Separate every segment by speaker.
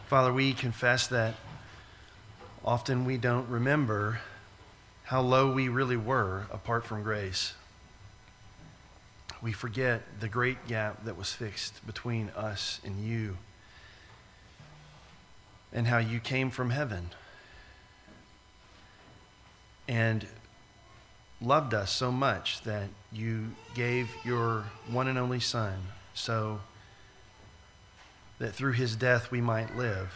Speaker 1: Father, we confess that often we don't remember how low we really were apart from grace. We forget the great gap that was fixed between us and you, and how you came from heaven and loved us so much that you gave your one and only Son so that through his death we might live.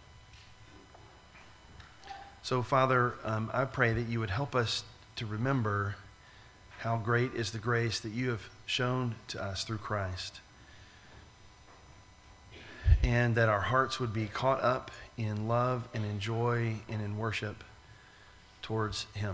Speaker 1: So, Father, I pray that you would help us to remember how great is the grace that you have shown to us through Christ, and that our hearts would be caught up in love and in joy and in worship towards him.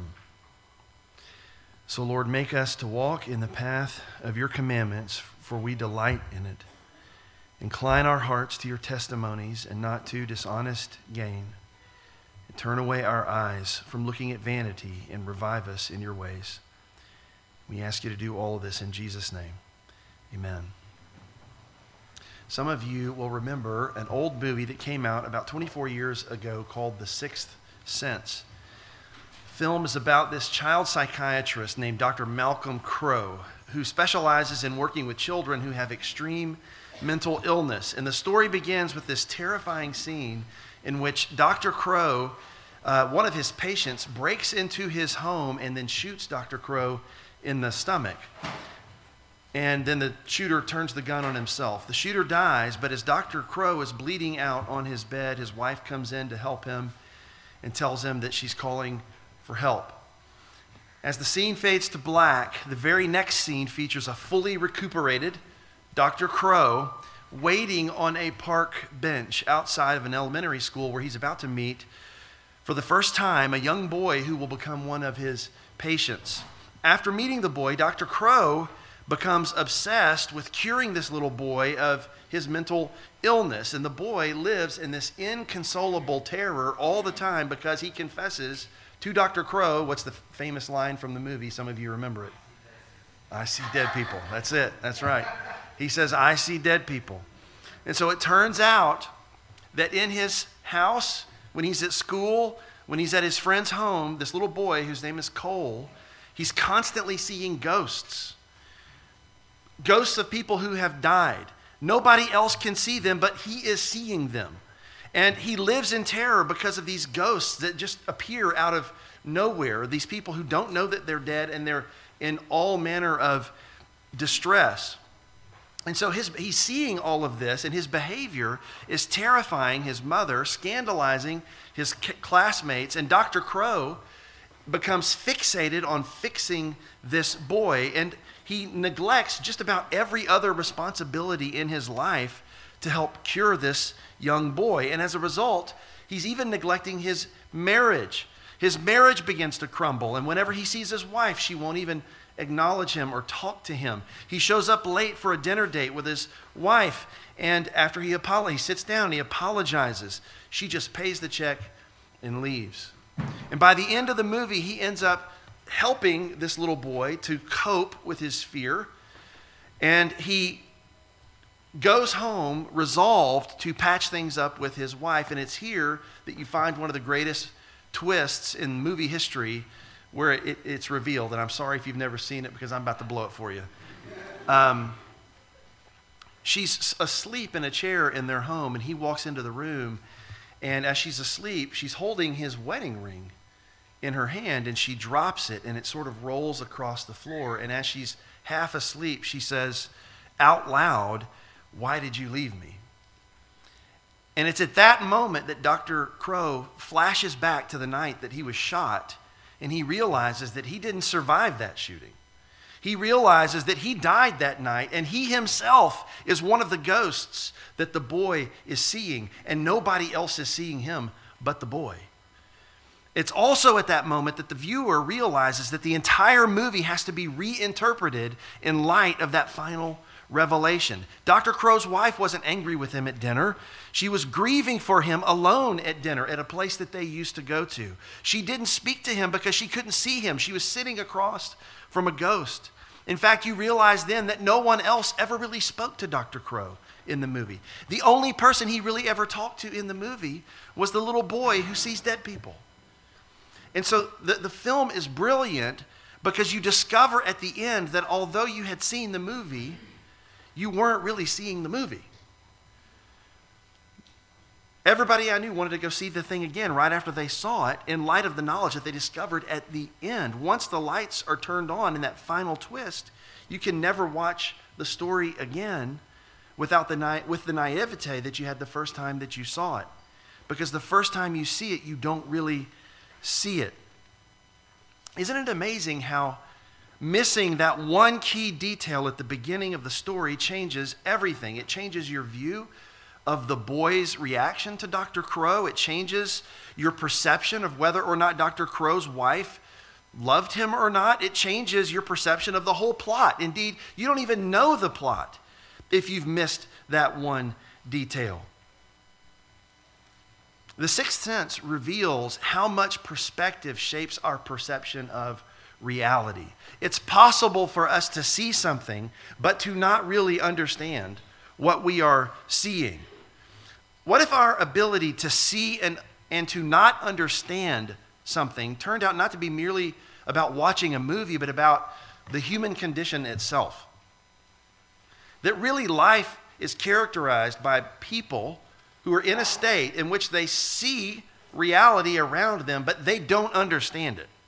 Speaker 1: So, Lord, make us to walk in the path of your commandments, for we delight in it. Incline our hearts to your testimonies and not to dishonest gain. And turn away our eyes from looking at vanity and revive us in your ways. We ask you to do all of this in Jesus' name. Amen. Some of you will remember an old movie that came out about 24 years ago called The Sixth Sense. The film is about this child psychiatrist named Dr. Malcolm Crowe, who specializes in working with children who have extreme mental illness. And the story begins with this terrifying scene in which Dr. Crowe, one of his patients, breaks into his home and then shoots Dr. Crowe in the stomach. And then the shooter turns the gun on himself. The shooter dies, but as Dr. Crowe is bleeding out on his bed, his wife comes in to help him and tells him that she's calling for help. As the scene fades to black, the very next scene features a fully recuperated Dr. Crowe waiting on a park bench outside of an elementary school where he's about to meet, for the first time, a young boy who will become one of his patients. After meeting the boy, Dr. Crowe becomes obsessed with curing this little boy of his mental illness. And the boy lives in this inconsolable terror all the time because he confesses to Dr. Crowe, what's the famous line from the movie? Some of you remember it. I see dead people. That's it. That's right. He says, I see dead people. And so it turns out that in his house, when he's at school, when he's at his friend's home, this little boy, whose name is Cole, he's constantly seeing ghosts. Ghosts of people who have died. Nobody else can see them, but he is seeing them. And he lives in terror because of these ghosts that just appear out of nowhere. These people who don't know that they're dead, and they're in all manner of distress. And so he's seeing all of this, and his behavior is terrifying his mother, scandalizing his classmates, and Dr. Crowe becomes fixated on fixing this boy, and he neglects just about every other responsibility in his life to help cure this young boy. And as a result, he's even neglecting his marriage. His marriage begins to crumble, and whenever he sees his wife, she won't even acknowledge him or talk to him. He shows up late for a dinner date with his wife, and after he sits down, he apologizes. She just pays the check and leaves. And by the end of the movie, he ends up helping this little boy to cope with his fear, and he goes home resolved to patch things up with his wife. And it's here that you find one of the greatest twists in movie history, where it's revealed. And I'm sorry if you've never seen it, because I'm about to blow it for you. She's asleep in a chair in their home, and he walks into the room, and as she's asleep, she's holding his wedding ring in her hand, and she drops it, and it sort of rolls across the floor. And as she's half asleep, she says out loud, "Why did you leave me?" And it's at that moment that Dr. Crowe flashes back to the night that he was shot, and he realizes that he didn't survive that shooting. He realizes that he died that night, and he himself is one of the ghosts that the boy is seeing, and nobody else is seeing him but the boy. It's also at that moment that the viewer realizes that the entire movie has to be reinterpreted in light of that final revelation. Dr. Crowe's wife wasn't angry with him at dinner. She was grieving for him alone at dinner at a place that they used to go to. She didn't speak to him because she couldn't see him. She was sitting across from a ghost. In fact, you realize then that no one else ever really spoke to Dr. Crowe in the movie. The only person he really ever talked to in the movie was the little boy who sees dead people. And so the film is brilliant because you discover at the end that although you had seen the movie, you weren't really seeing the movie. Everybody I knew wanted to go see the thing again right after they saw it in light of the knowledge that they discovered at the end. Once the lights are turned on in that final twist, you can never watch the story again with the naivete that you had the first time that you saw it. Because the first time you see it, you don't really see it. Isn't it amazing how missing that one key detail at the beginning of the story changes everything? It changes your view of the boy's reaction to Dr. Crow. It changes your perception of whether or not Dr. Crow's wife loved him or not. It changes your perception of the whole plot. Indeed, you don't even know the plot if you've missed that one detail. The Sixth Sense reveals how much perspective shapes our perception of reality. It's possible for us to see something, but to not really understand what we are seeing. What if our ability to see and to not understand something turned out not to be merely about watching a movie, but about the human condition itself? That really life is characterized by people who are in a state in which they see reality around them, but they don't understand it.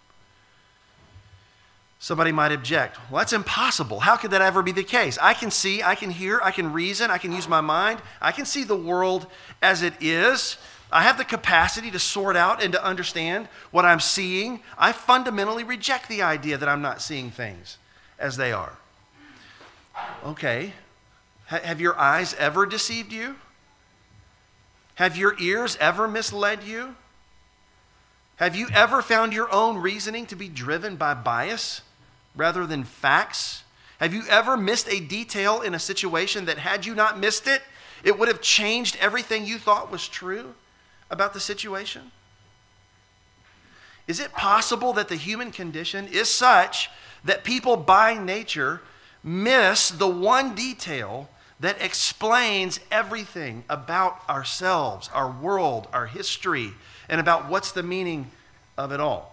Speaker 1: Somebody might object, well, that's impossible. How could that ever be the case? I can see, I can hear, I can reason, I can use my mind. I can see the world as it is. I have the capacity to sort out and to understand what I'm seeing. I fundamentally reject the idea that I'm not seeing things as they are. Okay, have your eyes ever deceived you? Have your ears ever misled you? Have you ever found your own reasoning to be driven by bias rather than facts? Have you ever missed a detail in a situation that had you not missed it, it would have changed everything you thought was true about the situation? Is it possible that the human condition is such that people by nature miss the one detail that explains everything about ourselves, our world, our history, and about what's the meaning of it all?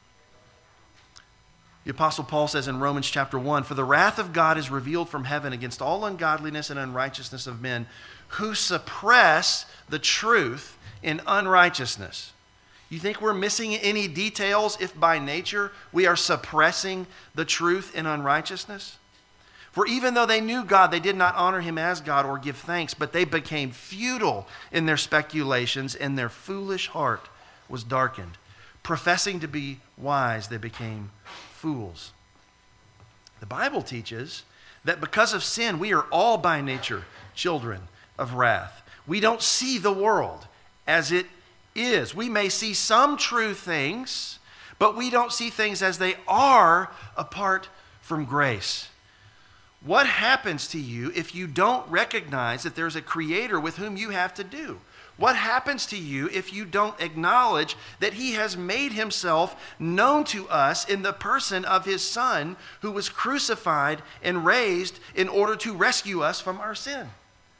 Speaker 1: The Apostle Paul says in Romans chapter 1, "For the wrath of God is revealed from heaven against all ungodliness and unrighteousness of men who suppress the truth in unrighteousness." You think we're missing any details if by nature we are suppressing the truth in unrighteousness? For even though they knew God, they did not honor him as God or give thanks, but they became futile in their speculations, and their foolish heart was darkened. Professing to be wise, they became fools. The Bible teaches that because of sin, we are all by nature children of wrath. We don't see the world as it is. We may see some true things, but we don't see things as they are apart from grace. What happens to you if you don't recognize that there's a creator with whom you have to do? What happens to you if you don't acknowledge that he has made himself known to us in the person of his Son, who was crucified and raised in order to rescue us from our sin?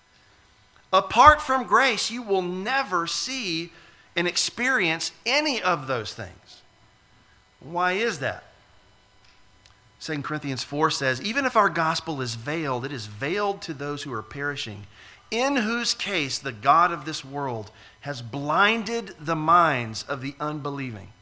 Speaker 1: Apart from grace, you will never see and experience any of those things. Why is that? 2 Corinthians 4 says, "Even if our gospel is veiled, it is veiled to those who are perishing, in whose case the God of this world has blinded the minds of the unbelieving,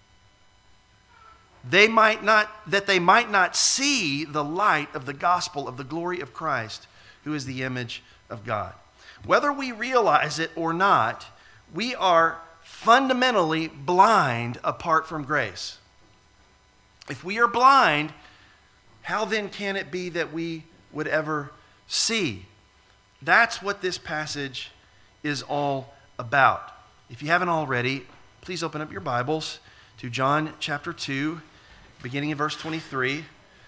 Speaker 1: that they might not see the light of the gospel of the glory of Christ, who is the image of God." Whether we realize it or not, we are fundamentally blind apart from grace. If we are blind, how then can it be that we would ever see? That's what this passage is all about. If you haven't already, please open up your Bibles to John chapter 2, beginning in verse 23.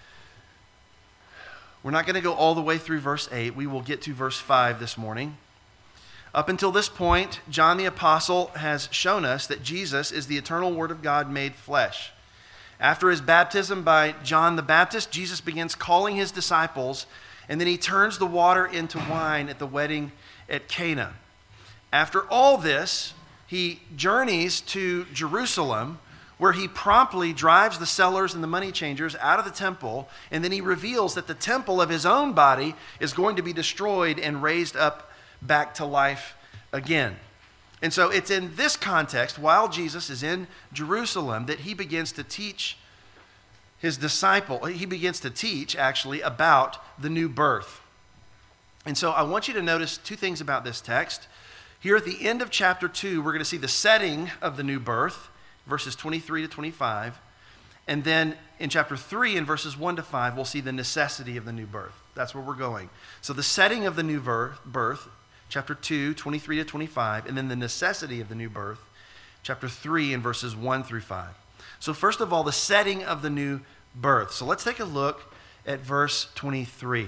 Speaker 1: We're not going to go all the way through verse 8. We will get to verse 5 this morning. Up until this point, John the Apostle has shown us that Jesus is the eternal Word of God made flesh. After his baptism by John the Baptist, Jesus begins calling his disciples And then he turns the water into wine at the wedding at Cana. After all this, he journeys to Jerusalem, where he promptly drives the sellers and the money changers out of the temple, and then he reveals that the temple of his own body is going to be destroyed and raised up back to life again. And so it's in this context, while Jesus is in Jerusalem, that he begins to teach his disciple. He begins to teach, actually, about the new birth. And so I want you to notice two things about this text. Here at the end of chapter 2, we're going to see the setting of the new birth, verses 23 to 25. And then in chapter 3, in verses 1 to 5, we'll see the necessity of the new birth. That's where we're going. So the setting of the new birth, chapter 2, 23 to 25, and then the necessity of the new birth, chapter 3, in verses 1 through 5. So first of all, the setting of the new birth. So let's take a look at verse 23.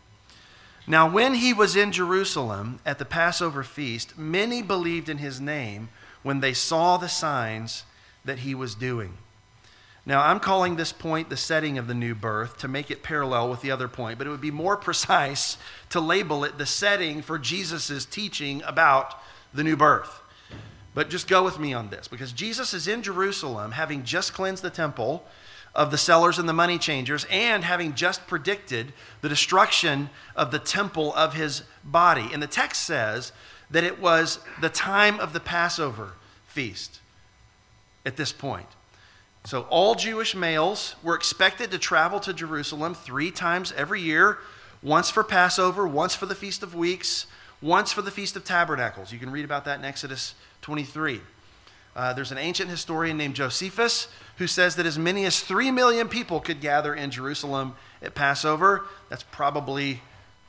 Speaker 1: Now, when he was in Jerusalem at the Passover feast, many believed in his name when they saw the signs that he was doing. Now, I'm calling this point the setting of the new birth to make it parallel with the other point, but it would be more precise to label it the setting for Jesus' teaching about the new birth. But just go with me on this, because Jesus is in Jerusalem, having just cleansed the temple of the sellers and the money changers, and having just predicted the destruction of the temple of his body. And the text says that it was the time of the Passover feast at this point. So all Jewish males were expected to travel to Jerusalem 3 times every year, once for Passover, once for the Feast of Weeks, once for the Feast of Tabernacles. You can read about that in Exodus 23. There's an ancient historian named Josephus who says that as many as 3 million people could gather in Jerusalem at Passover. That's probably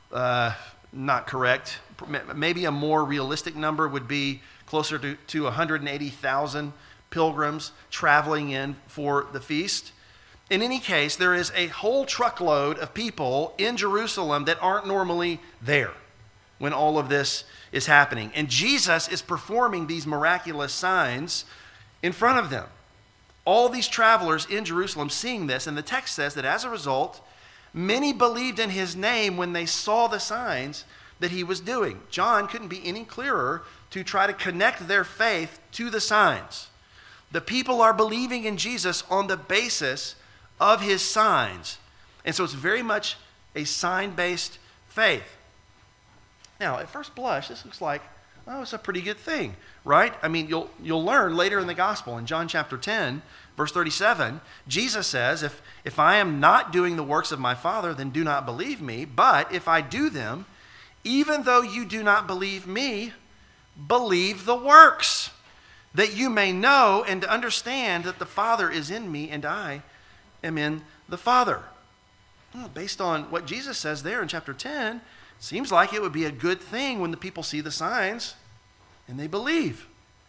Speaker 1: not correct. Maybe a more realistic number would be closer to 180,000 pilgrims traveling in for the feast. In any case, there is a whole truckload of people in Jerusalem that aren't normally there when all of this is happening. And Jesus is performing these miraculous signs in front of them. All these travelers in Jerusalem seeing this, and the text says that as a result, many believed in his name when they saw the signs that he was doing. John couldn't be any clearer to try to connect their faith to the signs. The people are believing in Jesus on the basis of his signs. And so it's very much a sign-based faith. Now, at first blush, this looks like, oh, it's a pretty good thing, right? I mean, you'll learn later in the gospel, in John chapter 10, verse 37, Jesus says, if I am not doing the works of my Father, then do not believe me. But if I do them, even though you do not believe me, believe the works, that you may know and understand that the Father is in me and I am in the Father. Well, based on what Jesus says there in chapter 10, seems like it would be a good thing when the people see the signs and they believe.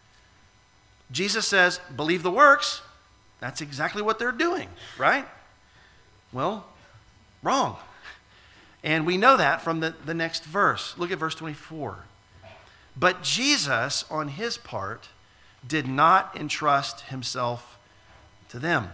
Speaker 1: Jesus says, believe the works. That's exactly what they're doing, right? Well, wrong. And we know that from the next verse. Look at verse 24. But Jesus, on his part, did not entrust himself to them.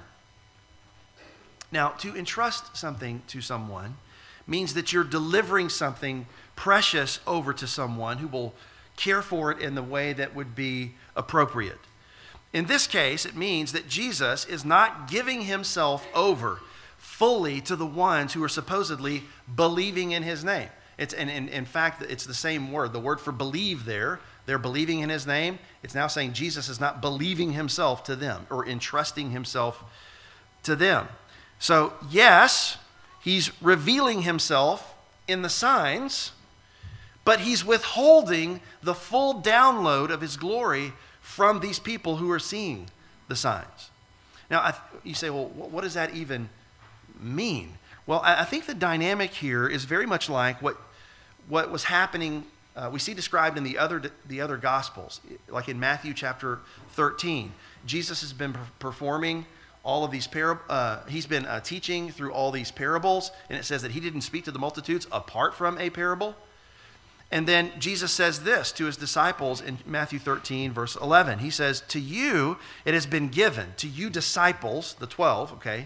Speaker 1: Now, to entrust something to someone means that you're delivering something precious over to someone who will care for it in the way that would be appropriate. In this case, it means that Jesus is not giving himself over fully to the ones who are supposedly believing in his name. In fact, it's the same word. The word for believe there, they're believing in his name. It's now saying Jesus is not believing himself to them or entrusting himself to them. So, yes, he's revealing himself in the signs, but he's withholding the full download of his glory from these people who are seeing the signs. Now, you say, well, what does that even mean? Well, I think the dynamic here is very much like what was happening, we see described in the other Gospels, like in Matthew chapter 13. Jesus has been performing all of these he's been teaching through all these parables, and it says that he didn't speak to the multitudes apart from a parable. And then Jesus says this to his disciples in Matthew 13, verse 11. He says, to you it has been given, to you disciples, the 12, okay,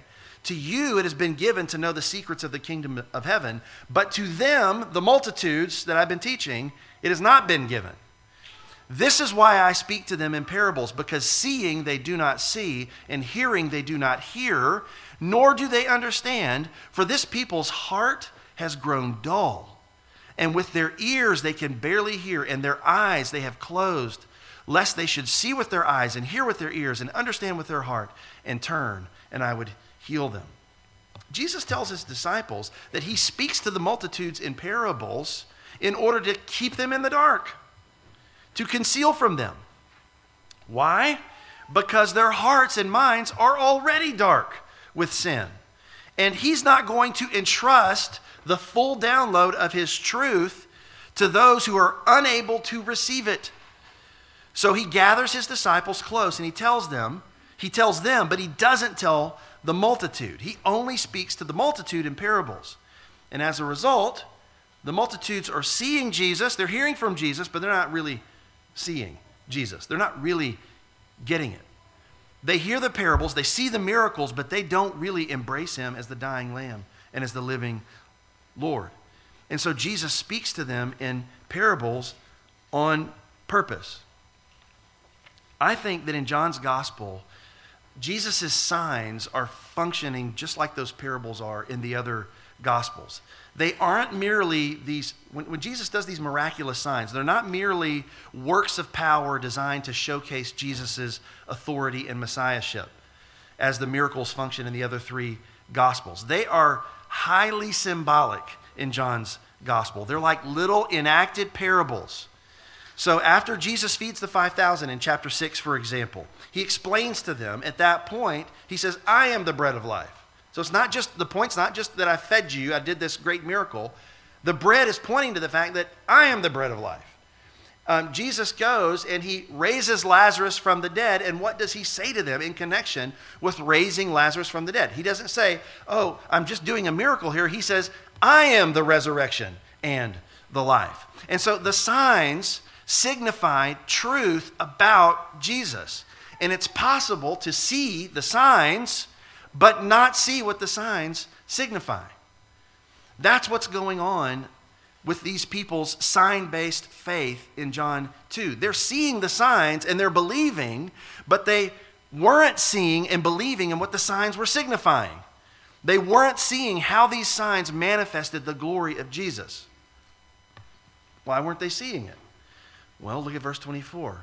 Speaker 1: To you it has been given to know the secrets of the kingdom of heaven, but to them, the multitudes that I've been teaching, it has not been given. This is why I speak to them in parables, because seeing they do not see, and hearing they do not hear, nor do they understand, for this people's heart has grown dull. And with their ears they can barely hear, and their eyes they have closed, lest they should see with their eyes, and hear with their ears, and understand with their heart, and turn, and I would heal them. Jesus tells his disciples that he speaks to the multitudes in parables in order to keep them in the dark, to conceal from them. Why? Because their hearts and minds are already dark with sin. And he's not going to entrust the full download of his truth to those who are unable to receive it. So he gathers his disciples close and he tells them, but he doesn't tell the multitude. He only speaks to the multitude in parables. And as a result, the multitudes are seeing Jesus, they're hearing from Jesus, but they're not really seeing Jesus. They're not really getting it. They hear the parables, they see the miracles, but they don't really embrace him as the dying Lamb and as the living Lord. And so Jesus speaks to them in parables on purpose. I think that in John's gospel, Jesus' signs are functioning just like those parables are in the other gospels. They aren't merely these, when Jesus does these miraculous signs, they're not merely works of power designed to showcase Jesus' authority and messiahship as the miracles function in the other three gospels. They are highly symbolic in John's gospel. They're like little enacted parables. So after Jesus feeds the 5,000 in chapter 6, for example, he explains to them at that point, he says, I am the bread of life. So it's not just, the point's not just that I fed you, I did this great miracle. The bread is pointing to the fact that I am the bread of life. Jesus goes and he raises Lazarus from the dead, and what does he say to them in connection with raising Lazarus from the dead? He doesn't say, oh, I'm just doing a miracle here. He says, I am the resurrection and the life. And so the signs signify truth about Jesus. And it's possible to see the signs but not see what the signs signify. That's what's going on with these people's sign-based faith in John 2. They're seeing the signs and they're believing, but they weren't seeing and believing in what the signs were signifying. They weren't seeing how these signs manifested the glory of Jesus. Why weren't they seeing it? Well, look at verse 24.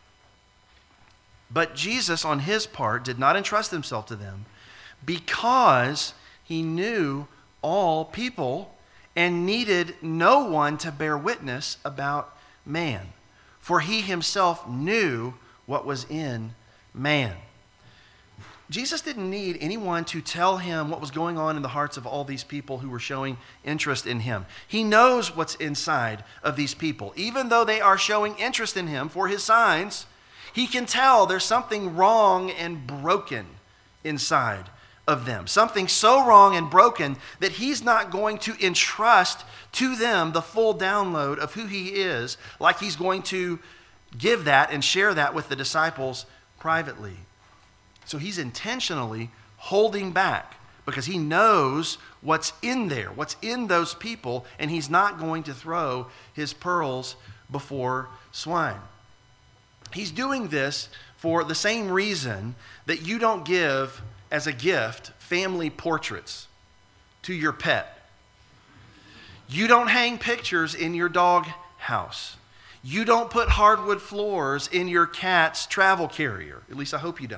Speaker 1: But Jesus, on his part, did not entrust himself to them, because he knew all people and needed no one to bear witness about man, for he himself knew what was in man. Jesus didn't need anyone to tell him what was going on in the hearts of all these people who were showing interest in him. He knows what's inside of these people. Even though they are showing interest in him for his signs, he can tell there's something wrong and broken inside of them. Something so wrong and broken that he's not going to entrust to them the full download of who he is, like he's going to give that and share that with the disciples privately. So he's intentionally holding back because he knows what's in there, what's in those people, and he's not going to throw his pearls before swine. He's doing this for the same reason that you don't give as a gift family portraits to your pet. You don't hang pictures in your dog house. You don't put hardwood floors in your cat's travel carrier. At least I hope you don't.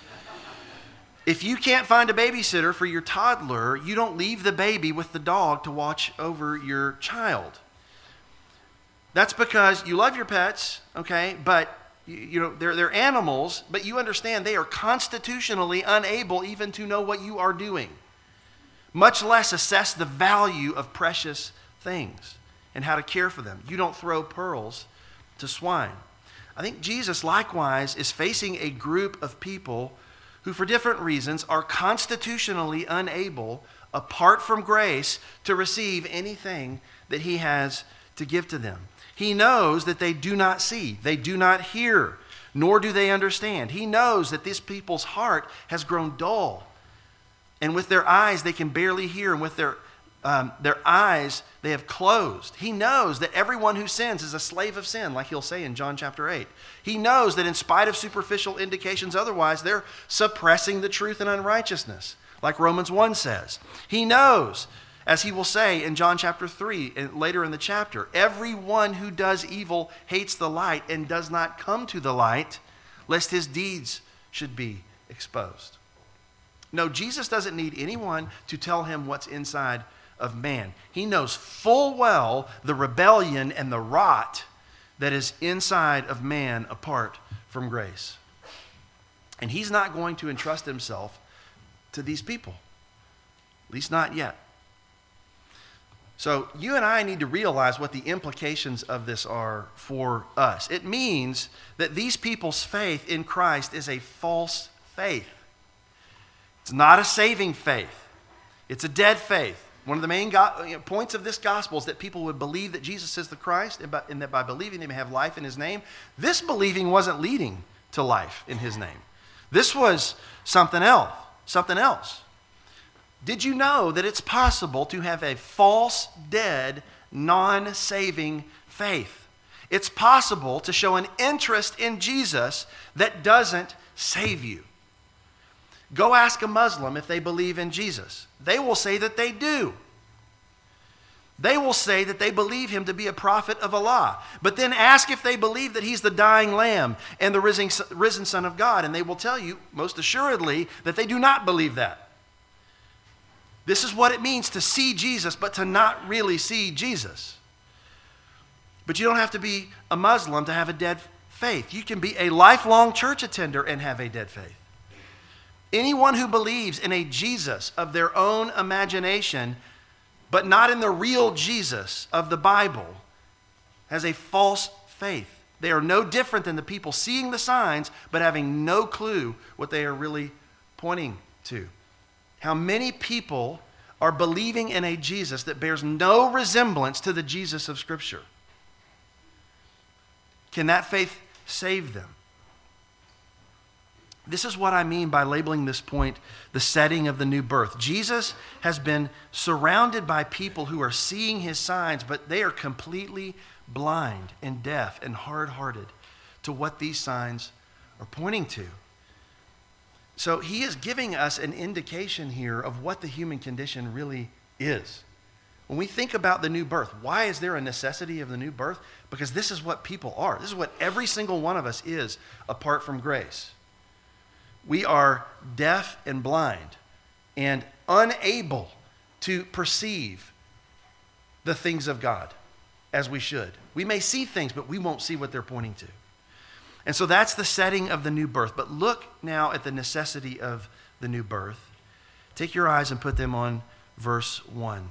Speaker 1: If you can't find a babysitter for your toddler, you don't leave the baby with the dog to watch over your child. That's because you love your pets, okay, but you know they're animals, but you understand they are constitutionally unable even to know what you are doing, much less assess the value of precious things and how to care for them. You don't throw pearls to swine. I think Jesus likewise is facing a group of people who for different reasons are constitutionally unable, apart from grace, to receive anything that he has to give to them. He knows that they do not see, they do not hear, nor do they understand. He knows that this people's heart has grown dull. And with their eyes, they can barely hear. And with their eyes, they have closed. He knows that everyone who sins is a slave of sin, like he'll say in John chapter 8. He knows that in spite of superficial indications otherwise, they're suppressing the truth and unrighteousness, like Romans 1 says. He knows, as he will say in John chapter 3, and later in the chapter, everyone who does evil hates the light and does not come to the light, lest his deeds should be exposed. No, Jesus doesn't need anyone to tell him what's inside of man. He knows full well the rebellion and the rot that is inside of man apart from grace. And he's not going to entrust himself to these people, at least not yet. So you and I need to realize what the implications of this are for us. It means that these people's faith in Christ is a false faith. It's not a saving faith. It's a dead faith. One of the main points of this gospel is that people would believe that Jesus is the Christ, and that by believing they may have life in his name. This believing wasn't leading to life in his name. This was something else. Did you know that it's possible to have a false, dead, non-saving faith? It's possible to show an interest in Jesus that doesn't save you. Go ask a Muslim if they believe in Jesus. They will say that they do. They will say that they believe him to be a prophet of Allah. But then ask if they believe that he's the dying lamb and the risen Son of God. And they will tell you, most assuredly, that they do not believe that. This is what it means to see Jesus, but to not really see Jesus. But you don't have to be a Muslim to have a dead faith. You can be a lifelong church attender and have a dead faith. Anyone who believes in a Jesus of their own imagination, but not in the real Jesus of the Bible, has a false faith. They are no different than the people seeing the signs, but having no clue what they are really pointing to. How many people are believing in a Jesus that bears no resemblance to the Jesus of Scripture? Can that faith save them? This is what I mean by labeling this point the setting of the new birth. Jesus has been surrounded by people who are seeing his signs, but they are completely blind and deaf and hard-hearted to what these signs are pointing to. So he is giving us an indication here of what the human condition really is. When we think about the new birth, why is there a necessity of the new birth? Because this is what people are. This is what every single one of us is apart from grace. We are deaf and blind and unable to perceive the things of God as we should. We may see things, but we won't see what they're pointing to. And so that's the setting of the new birth. But look now at the necessity of the new birth. Take your eyes and put them on verse 1.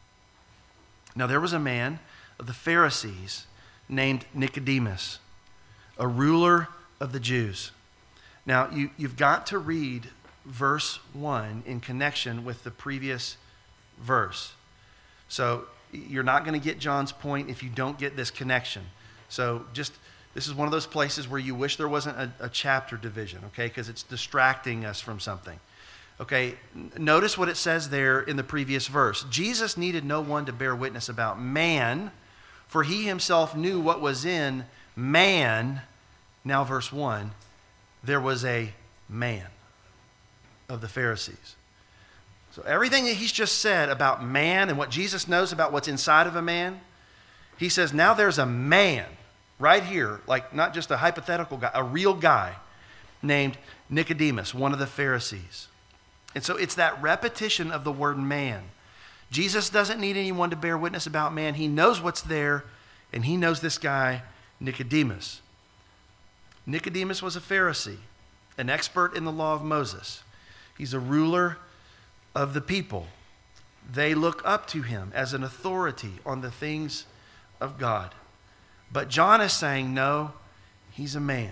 Speaker 1: Now there was a man of the Pharisees named Nicodemus, a ruler of the Jews. Now, you've got to read verse 1 in connection with the previous verse. So you're not going to get John's point if you don't get this connection. So this is one of those places where you wish there wasn't a chapter division, okay, because it's distracting us from something. Okay, notice what it says there in the previous verse. Jesus needed no one to bear witness about man, for he himself knew what was in man. Now verse 1. There was a man of the Pharisees. So everything that he's just said about man and what Jesus knows about what's inside of a man, he says now there's a man right here, like not just a hypothetical guy, a real guy named Nicodemus, one of the Pharisees. And so it's that repetition of the word man. Jesus doesn't need anyone to bear witness about man. He knows what's there, and he knows this guy, Nicodemus. Nicodemus was a Pharisee, an expert in the law of Moses. He's a ruler of the people. They look up to him as an authority on the things of God. But John is saying, no, he's a man.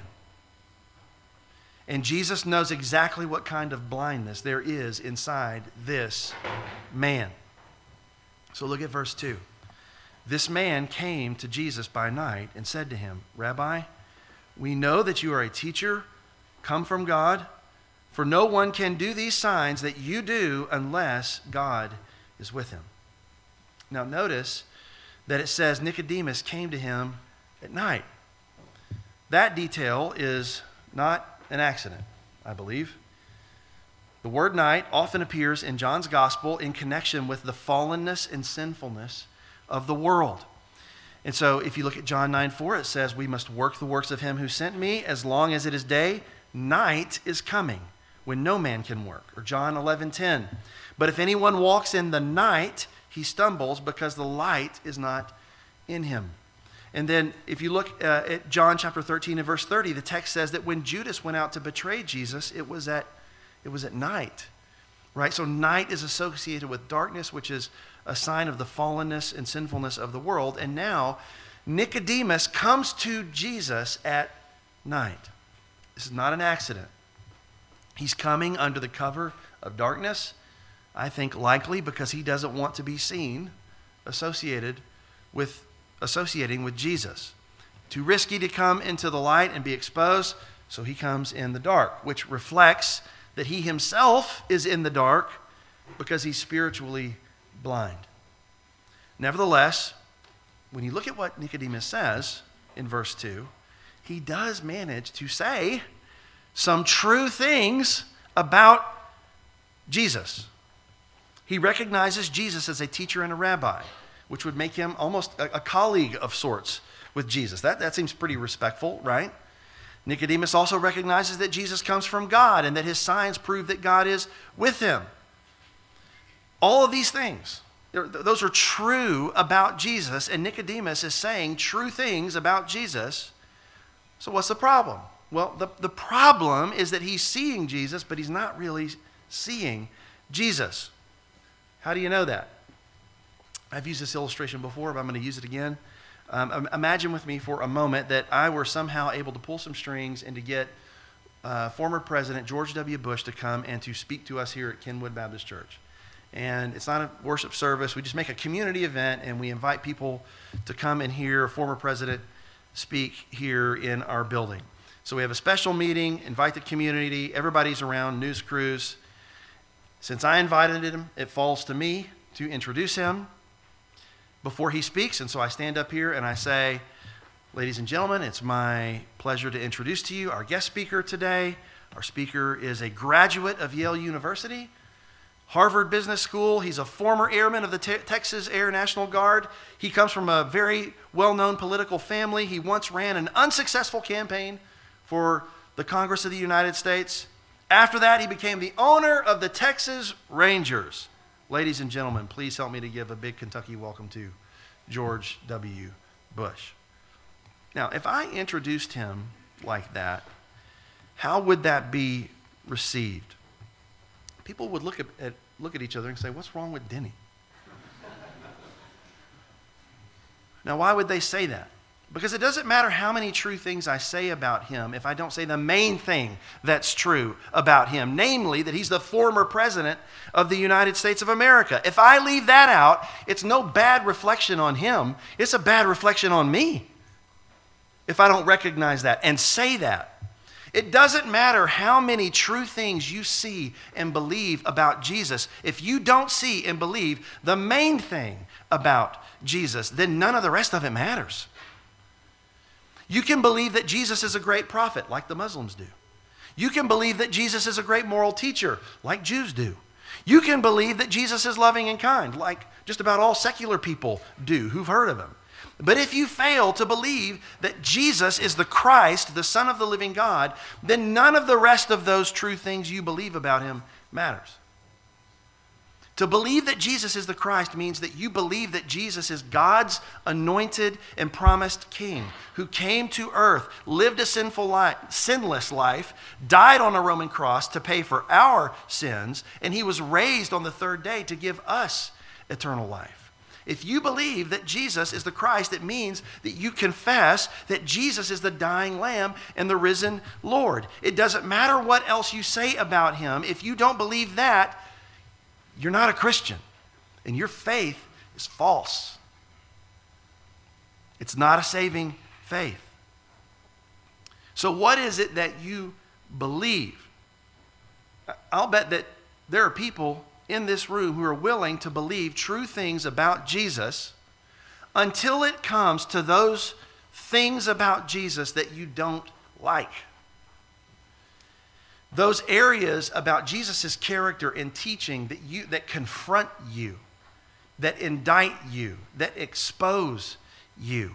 Speaker 1: And Jesus knows exactly what kind of blindness there is inside this man. So look at verse 2. This man came to Jesus by night and said to him, Rabbi, we know that you are a teacher come from God, For no one can do these signs that you do unless God is with him. Now notice that it says Nicodemus came to him at night. That detail is not an accident, I believe. The word night often appears in John's gospel in connection with the fallenness and sinfulness of the world. And so if you look at John 9:4, it says, we must work the works of him who sent me as long as it is day. Night is coming when no man can work. Or John 11:10, but if anyone walks in the night, he stumbles because the light is not in him. And then if you look at John chapter 13 and verse 30, the text says that when Judas went out to betray Jesus, it was at night, right? So night is associated with darkness, which is a sign of the fallenness and sinfulness of the world. And now Nicodemus comes to Jesus at night. This is not an accident. He's coming under the cover of darkness, I think likely because he doesn't want to be seen associating with Jesus. Too risky to come into the light and be exposed, so he comes in the dark, which reflects that he himself is in the dark because he's spiritually blind. Nevertheless, when you look at what Nicodemus says in verse 2, he does manage to say some true things about Jesus. He recognizes Jesus as a teacher and a rabbi, which would make him almost a colleague of sorts with Jesus. That seems pretty respectful, right? Nicodemus also recognizes that Jesus comes from God and that his signs prove that God is with him. All of these things, those are true about Jesus, and Nicodemus is saying true things about Jesus. So what's the problem? Well, the problem is that he's seeing Jesus, but he's not really seeing Jesus. How do you know that? I've used this illustration before, but I'm going to use it again. Imagine with me for a moment that I were somehow able to pull some strings and to get former President George W. Bush to come and to speak to us here at Kenwood Baptist Church. And it's not a worship service. We just make a community event and we invite people to come and hear a former president speak here in our building. So we have a special meeting, invite the community, everybody's around, news crews. Since I invited him, it falls to me to introduce him before he speaks. And so I stand up here and I say, ladies and gentlemen, it's my pleasure to introduce to you our guest speaker today. Our speaker is a graduate of Yale University, Harvard Business School. He's a former airman of the Texas Air National Guard. He comes from a very well-known political family. He once ran an unsuccessful campaign for the Congress of the United States. After that, he became the owner of the Texas Rangers. Ladies and gentlemen, please help me to give a big Kentucky welcome to George W. Bush. Now, if I introduced him like that, how would that be received? People would look at each other and say, what's wrong with Denny? Now, why would they say that? Because it doesn't matter how many true things I say about him if I don't say the main thing that's true about him, namely that he's the former president of the United States of America. If I leave that out, it's no bad reflection on him. It's a bad reflection on me if I don't recognize that and say that. It doesn't matter how many true things you see and believe about Jesus. If you don't see and believe the main thing about Jesus, then none of the rest of it matters. You can believe that Jesus is a great prophet, like the Muslims do. You can believe that Jesus is a great moral teacher, like Jews do. You can believe that Jesus is loving and kind, like just about all secular people do who've heard of him. But if you fail to believe that Jesus is the Christ, the Son of the living God, then none of the rest of those true things you believe about him matters. To believe that Jesus is the Christ means that you believe that Jesus is God's anointed and promised King who came to earth, lived a sinless life, died on a Roman cross to pay for our sins, and he was raised on the third day to give us eternal life. If you believe that Jesus is the Christ, it means that you confess that Jesus is the dying Lamb and the risen Lord. It doesn't matter what else you say about him. If you don't believe that, you're not a Christian, and your faith is false. It's not a saving faith. So what is it that you believe? I'll bet that there are people in this room who are willing to believe true things about Jesus until it comes to those things about Jesus that you don't like. Those areas about Jesus' character and teaching that confront you, that indict you, that expose you.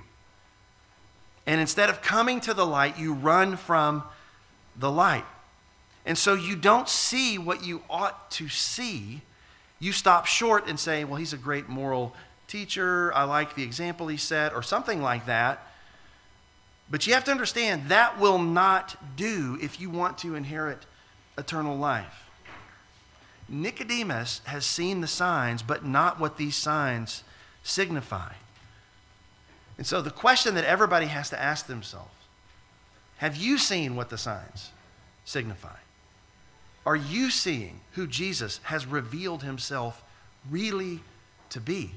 Speaker 1: And instead of coming to the light, you run from the light. And so you don't see what you ought to see. You stop short and say, well, he's a great moral teacher. I like the example he set, or something like that. But you have to understand that will not do if you want to inherit eternal life. Nicodemus has seen the signs, but not what these signs signify. And so the question that everybody has to ask themselves, have you seen what the signs signify? Are you seeing who Jesus has revealed himself really to be?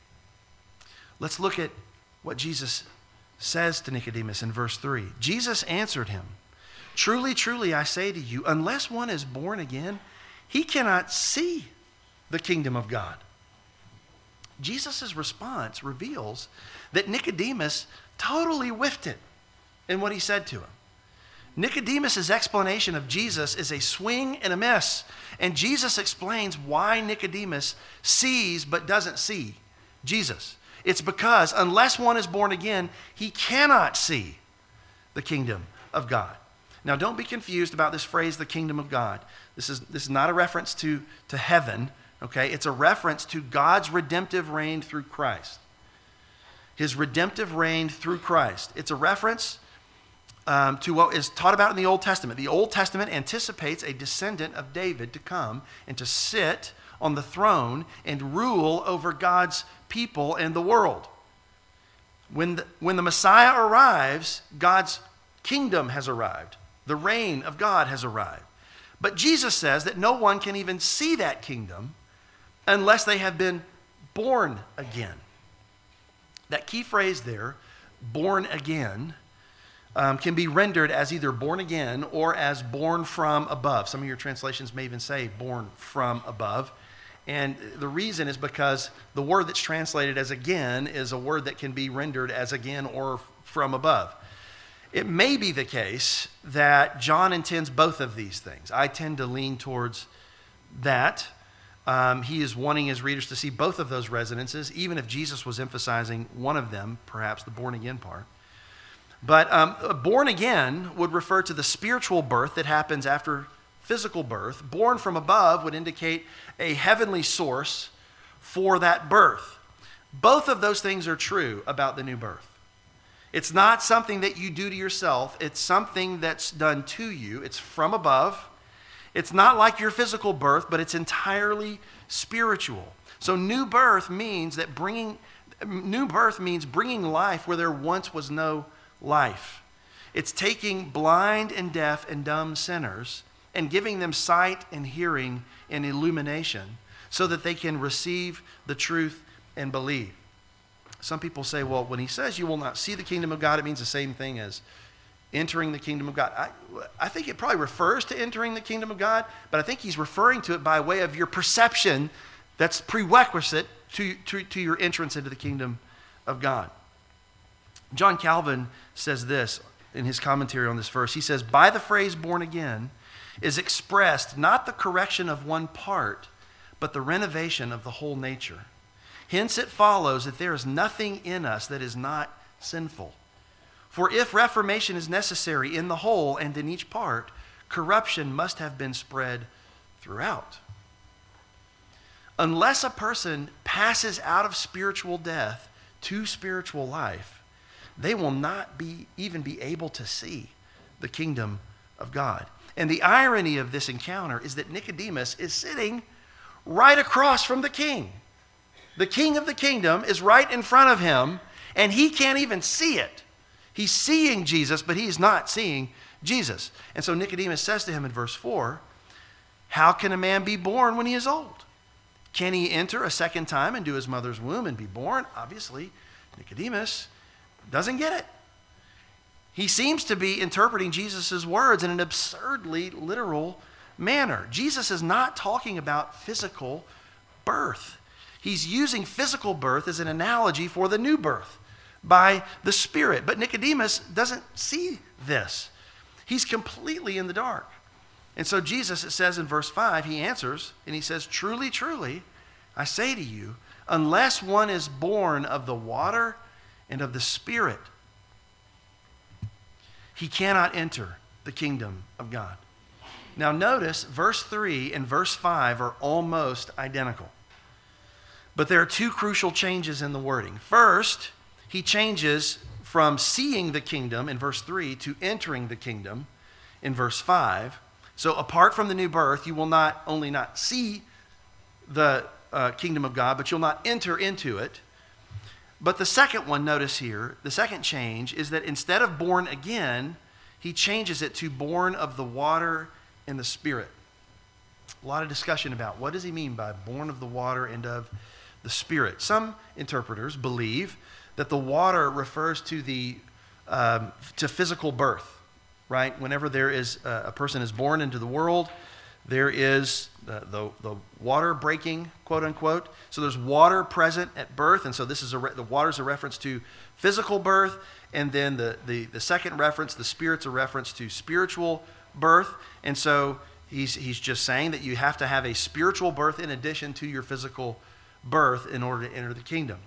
Speaker 1: Let's look at what Jesus says to Nicodemus in verse 3. Jesus answered him, "Truly, truly, I say to you, unless one is born again, he cannot see the kingdom of God." Jesus' response reveals that Nicodemus totally whiffed it in what he said to him. Nicodemus' explanation of Jesus is a swing and a miss. And Jesus explains why Nicodemus sees but doesn't see Jesus. It's because unless one is born again, he cannot see the kingdom of God. Now, don't be confused about this phrase, the kingdom of God. This is not a reference to heaven, okay? It's a reference to God's redemptive reign through Christ. His redemptive reign through Christ. It's a reference to what is taught about in the Old Testament. The Old Testament anticipates a descendant of David to come and to sit on the throne and rule over God's people and the world. When the Messiah arrives, God's kingdom has arrived. The reign of God has arrived. But Jesus says that no one can even see that kingdom unless they have been born again. That key phrase there, born again, can be rendered as either born again or as born from above. Some of your translations may even say born from above. And the reason is because the word that's translated as again is a word that can be rendered as again or from above. It may be the case that John intends both of these things. I tend to lean towards that. He is wanting his readers to see both of those resonances, even if Jesus was emphasizing one of them, perhaps the born again part. But born again would refer to the spiritual birth that happens after physical birth. Born from above would indicate a heavenly source for that birth. Both of those things are true about the new birth. It's not something that you do to yourself. It's something that's done to you. It's from above. It's not like your physical birth, but it's entirely spiritual. So new birth means bringing life where there once was no life. It's taking blind and deaf and dumb sinners and giving them sight and hearing and illumination so that they can receive the truth and believe. Some people say, well, when he says you will not see the kingdom of God, it means the same thing as entering the kingdom of God. I think it probably refers to entering the kingdom of God, but I think he's referring to it by way of your perception that's prerequisite to your entrance into the kingdom of God. John Calvin says this in his commentary on this verse. He says, by the phrase born again is expressed not the correction of one part, but the renovation of the whole nature. Hence it follows that there is nothing in us that is not sinful. For if reformation is necessary in the whole and in each part, corruption must have been spread throughout. Unless a person passes out of spiritual death to spiritual life, they will not even be able to see the kingdom of God. And the irony of this encounter is that Nicodemus is sitting right across from the king. The king of the kingdom is right in front of him, and he can't even see it. He's seeing Jesus, but he's not seeing Jesus. And so Nicodemus says to him in verse 4, how can a man be born when he is old? Can he enter a second time into his mother's womb and be born? Obviously, Nicodemus doesn't get it. He seems to be interpreting Jesus' words in an absurdly literal manner. Jesus is not talking about physical birth. He's using physical birth as an analogy for the new birth by the Spirit. But Nicodemus doesn't see this. He's completely in the dark. And so Jesus, it says in verse 5, he answers and he says, "Truly, truly, I say to you, unless one is born of the water and of the Spirit, he cannot enter the kingdom of God." Now notice, verse 3 and verse 5 are almost identical. But there are two crucial changes in the wording. First, he changes from seeing the kingdom in verse 3 to entering the kingdom in verse 5. So apart from the new birth, you will not only not see the kingdom of God, but you'll not enter into it. But the second one, notice here, the second change is that instead of born again, he changes it to born of the water and the Spirit. A lot of discussion about what does he mean by born of the water and of the Spirit. Some interpreters believe that the water refers to to physical birth. Right? Whenever there is a person is born into the world, there is the water breaking, quote unquote. So there's water present at birth, and so this is the water is a reference to physical birth, and then the second reference, the Spirit's a reference to spiritual birth. And so he's just saying that you have to have a spiritual birth in addition to your physical birth in order to enter the kingdom.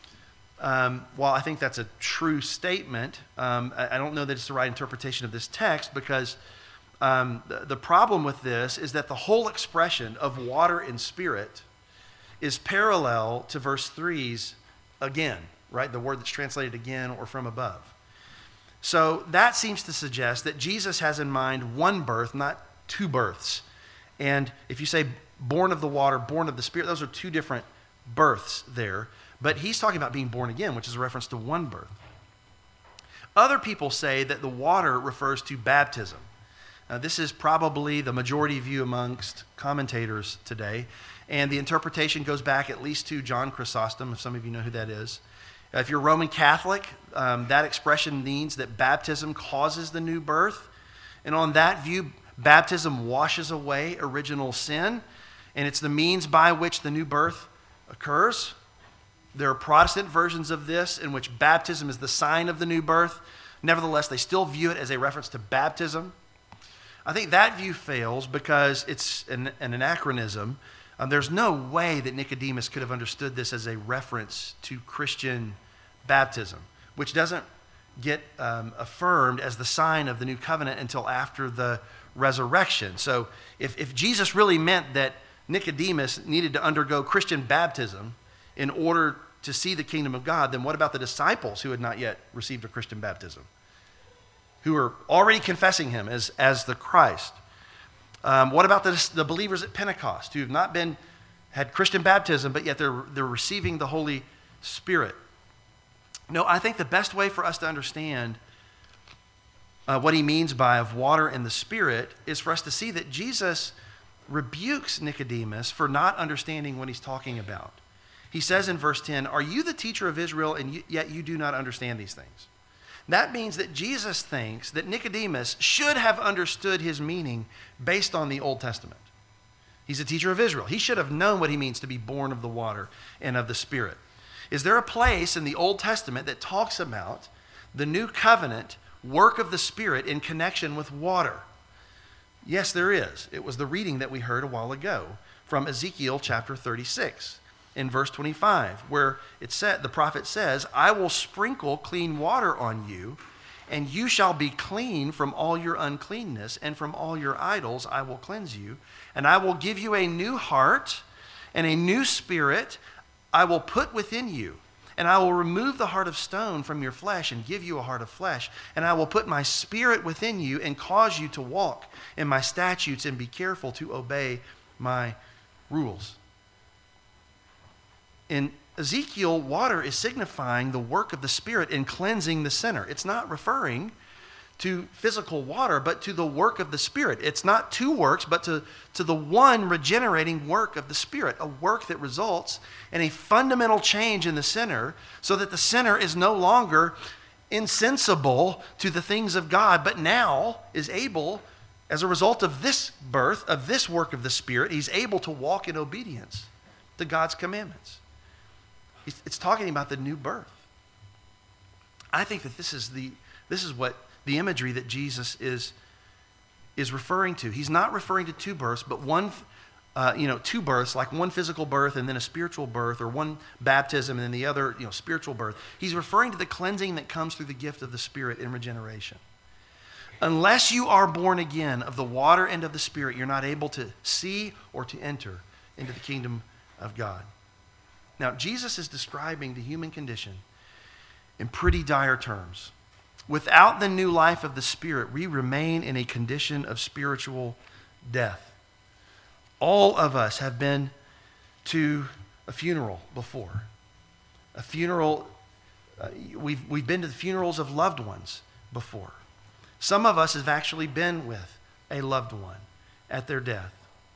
Speaker 1: While I think that's a true statement, I don't know that it's the right interpretation of this text, because the problem with this is that the whole expression of water and Spirit is parallel to verse 3's again, right? The word that's translated again or from above. So that seems to suggest that Jesus has in mind one birth, not two births. And if you say born of the water, born of the Spirit, those are two different births there. But he's talking about being born again, which is a reference to one birth. Other people say that the water refers to baptism. Now, this is probably the majority view amongst commentators today. And the interpretation goes back at least to John Chrysostom, if some of you know who that is. If you're Roman Catholic, that expression means that baptism causes the new birth. And on that view, baptism washes away original sin, and it's the means by which the new birth occurs. There are Protestant versions of this in which baptism is the sign of the new birth. Nevertheless, they still view it as a reference to baptism. I think that view fails because it's an anachronism. There's no way that Nicodemus could have understood this as a reference to Christian baptism, which doesn't get affirmed as the sign of the new covenant until after the resurrection. So if Jesus really meant that Nicodemus needed to undergo Christian baptism in order to see the kingdom of God, then what about the disciples who had not yet received a Christian baptism, who are already confessing him as the Christ? What about the believers at Pentecost who have not had Christian baptism, but yet they're receiving the Holy Spirit? No, I think the best way for us to understand what he means by of water and the Spirit is for us to see that Jesus rebukes Nicodemus for not understanding what he's talking about. He says in verse 10, "Are you the teacher of Israel, and yet you do not understand these things?" That means that Jesus thinks that Nicodemus should have understood his meaning based on the Old Testament. He's a teacher of Israel. He should have known what he means to be born of the water and of the Spirit. Is there a place in the Old Testament that talks about the new covenant work of the Spirit in connection with water? Yes, there is. It was the reading that we heard a while ago from Ezekiel chapter 36. In verse 25, where the prophet says, "I will sprinkle clean water on you, and you shall be clean from all your uncleanness, and from all your idols I will cleanse you. And I will give you a new heart, and a new spirit I will put within you. And I will remove the heart of stone from your flesh and give you a heart of flesh. And I will put my spirit within you and cause you to walk in my statutes and be careful to obey my rules." In Ezekiel, water is signifying the work of the Spirit in cleansing the sinner. It's not referring to physical water, but to the work of the Spirit. It's not two works, but to the one regenerating work of the Spirit, a work that results in a fundamental change in the sinner so that the sinner is no longer insensible to the things of God, but now is able as a result of this birth, of this work of the Spirit, he's able to walk in obedience to God's commandments. It's talking about the new birth. I think that this is what the imagery that Jesus is referring to. He's not referring to two births, but two births, like one physical birth and then a spiritual birth, or one baptism and then the other, spiritual birth. He's referring to the cleansing that comes through the gift of the Spirit in regeneration. Unless you are born again of the water and of the Spirit, you're not able to see or to enter into the kingdom of God. Now, Jesus is describing the human condition in pretty dire terms. Without the new life of the Spirit, we remain in a condition of spiritual death. All of us have been to a funeral before. A funeral, we've been to the funerals of loved ones before. Some of us have actually been with a loved one at their death.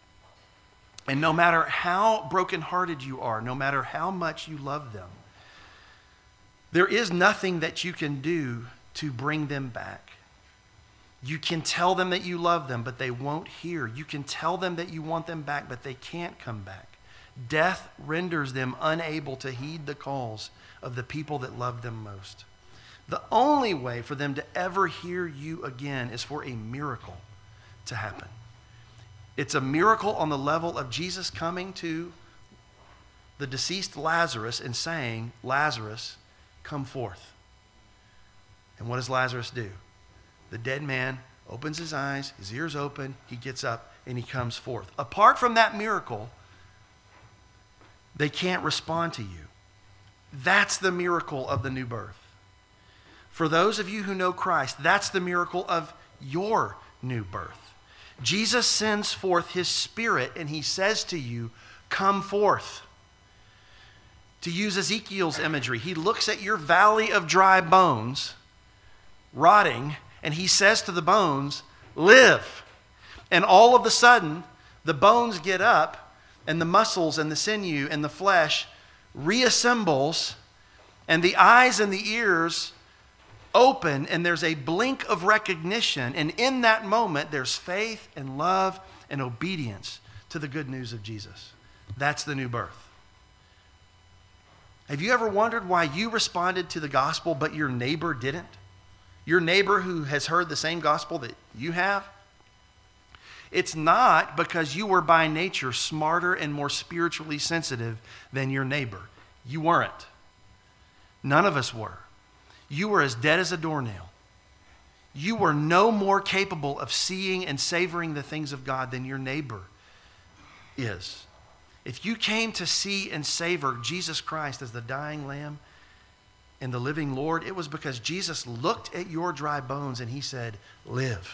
Speaker 1: And no matter how brokenhearted you are, no matter how much you love them, there is nothing that you can do to bring them back. You can tell them that you love them, but they won't hear. You can tell them that you want them back, but they can't come back. Death renders them unable to heed the calls of the people that love them most. The only way for them to ever hear you again is for a miracle to happen. It's a miracle on the level of Jesus coming to the deceased Lazarus and saying, "Lazarus, come forth." And what does Lazarus do? The dead man opens his eyes, his ears open, he gets up, and he comes forth. Apart from that miracle, they can't respond to you. That's the miracle of the new birth. For those of you who know Christ, that's the miracle of your new birth. Jesus sends forth his Spirit and he says to you, "Come forth." To use Ezekiel's imagery, he looks at your valley of dry bones, rotting, and he says to the bones, "Live." And all of a sudden, the bones get up and the muscles and the sinew and the flesh reassembles, and the eyes and the ears open, and there's a blink of recognition, and in that moment there's faith and love and obedience to the good news of Jesus. That's the new birth. Have you ever wondered why you responded to the gospel but your neighbor didn't? Your neighbor who has heard the same gospel that you have? It's not because you were by nature smarter and more spiritually sensitive than your neighbor. You weren't. None of us were. You were as dead as a doornail. You were no more capable of seeing and savoring the things of God than your neighbor is. If you came to see and savor Jesus Christ as the dying Lamb and the living Lord, it was because Jesus looked at your dry bones and he said, "Live."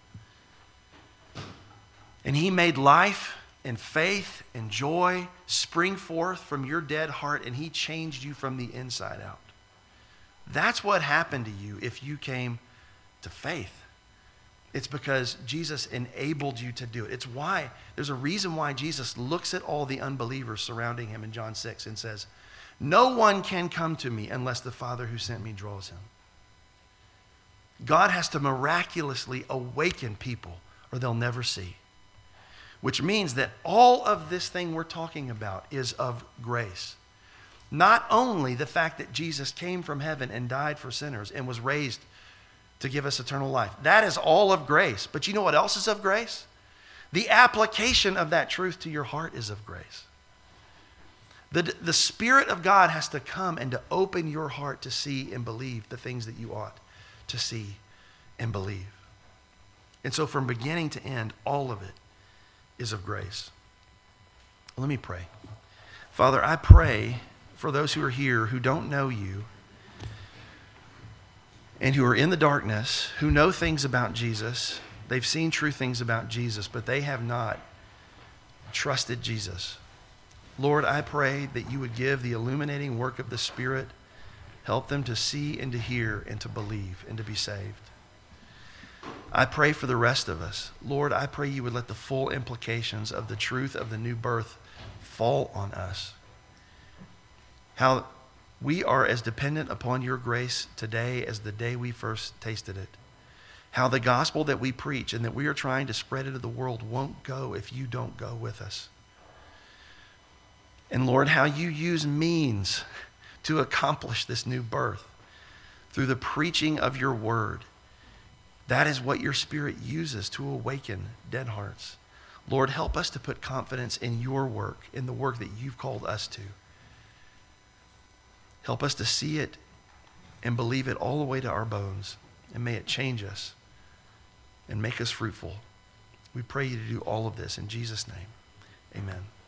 Speaker 1: And he made life and faith and joy spring forth from your dead heart, and he changed you from the inside out. That's what happened to you if you came to faith. It's because Jesus enabled you to do it. It's why, there's a reason why Jesus looks at all the unbelievers surrounding him in John 6 and says, "No one can come to me unless the Father who sent me draws him." God has to miraculously awaken people or they'll never see. Which means that all of this thing we're talking about is of grace. Not only the fact that Jesus came from heaven and died for sinners and was raised to give us eternal life. That is all of grace. But you know what else is of grace? The application of that truth to your heart is of grace. The Spirit of God has to come and to open your heart to see and believe the things that you ought to see and believe. And so from beginning to end, all of it is of grace. Let me pray. Father, I pray for those who are here who don't know you and who are in the darkness, who know things about Jesus. They've seen true things about Jesus, but they have not trusted Jesus. Lord, I pray that you would give the illuminating work of the Spirit, help them to see and to hear and to believe and to be saved. I pray for the rest of us. Lord, I pray you would let the full implications of the truth of the new birth fall on us. How we are as dependent upon your grace today as the day we first tasted it. how the gospel that we preach and that we are trying to spread into the world won't go if you don't go with us. And Lord, how you use means to accomplish this new birth through the preaching of your word. That is what your Spirit uses to awaken dead hearts. Lord, help us to put confidence in your work, in the work that you've called us to. Help us to see it and believe it all the way to our bones. And may it change us and make us fruitful. We pray you to do all of this in Jesus' name. Amen.